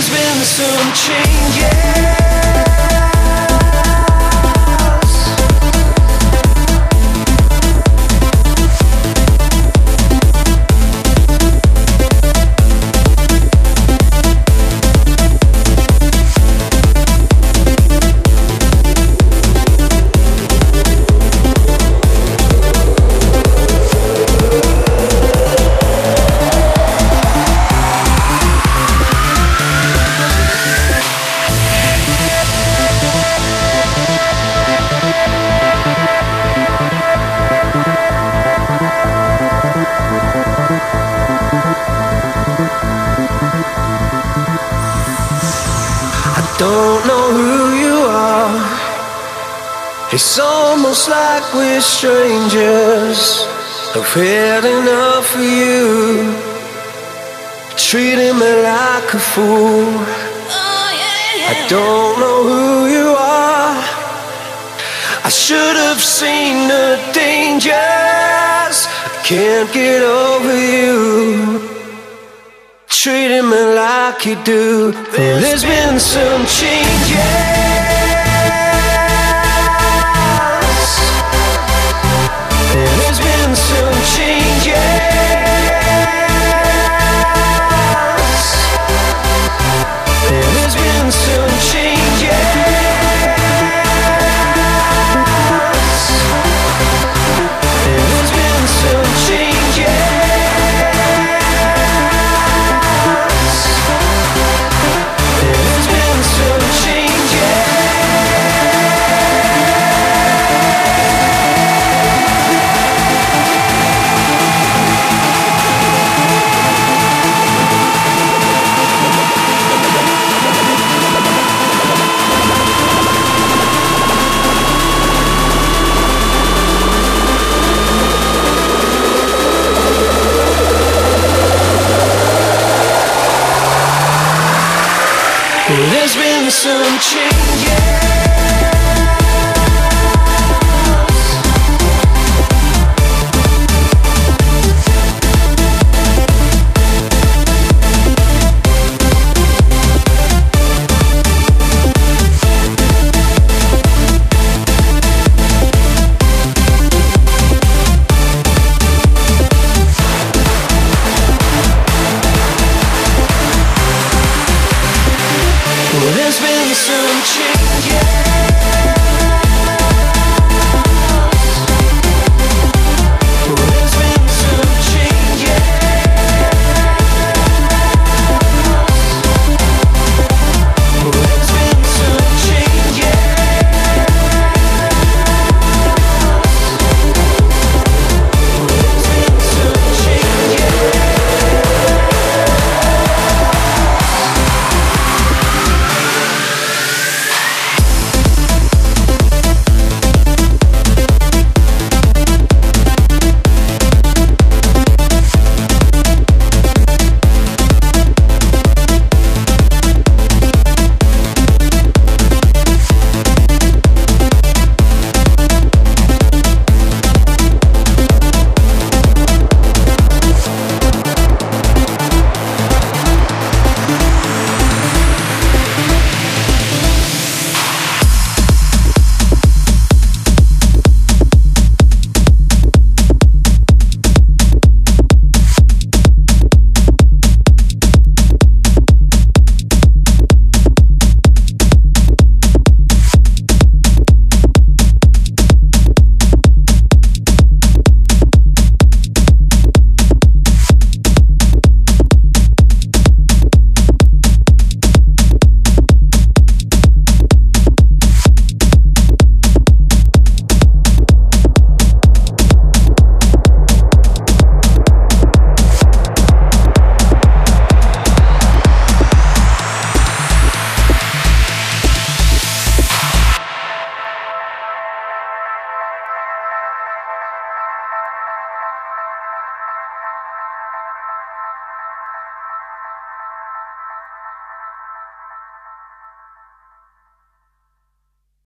there's been some changes. Don't know who you are. It's almost like we're strangers. I've had enough of you, treating me like a fool. I don't know who you are. I should have seen the dangers. I can't get over you, treating me like you do. There's been some changes. There's been some changes. There's been some changes. There's been some changes. There's been some changes. There's been some changes.